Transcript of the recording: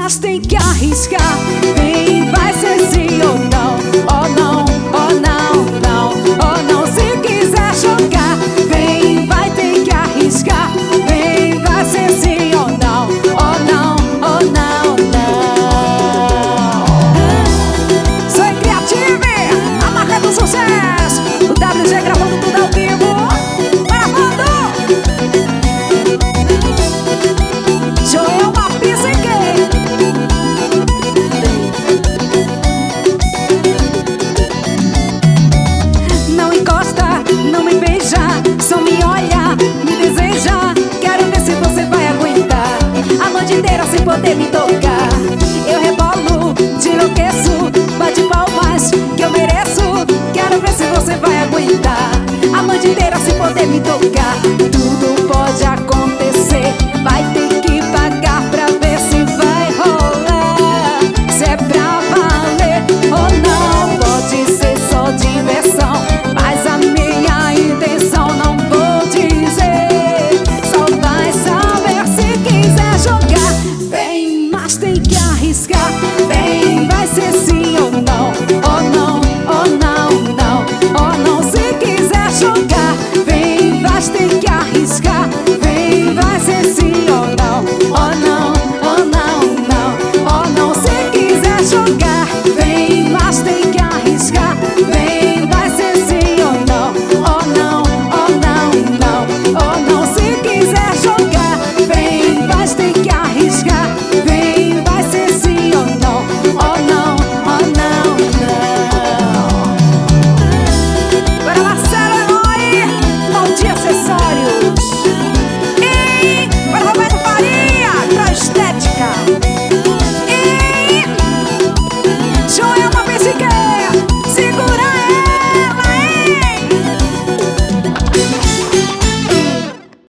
mas tem que arriscar. Vem, vai ser sim ou não. Oh não, oh não, não, oh não. Se quiser jogar, vem, vai ter que arriscar. Vem, vai ser sim ou não. Oh não, oh não, não. Sou Creative, a marca do sucesso. O WG gravando tudo ao vivo. Não encosta, não me beija, só me olha, me deseja. Quero ver se você vai aguentar a noite inteira sem poder me tocar. Eu rebolo, te enlouqueço, bate palmas que eu mereço. Quero ver se você vai aguentar a noite inteira sem poder me tocar.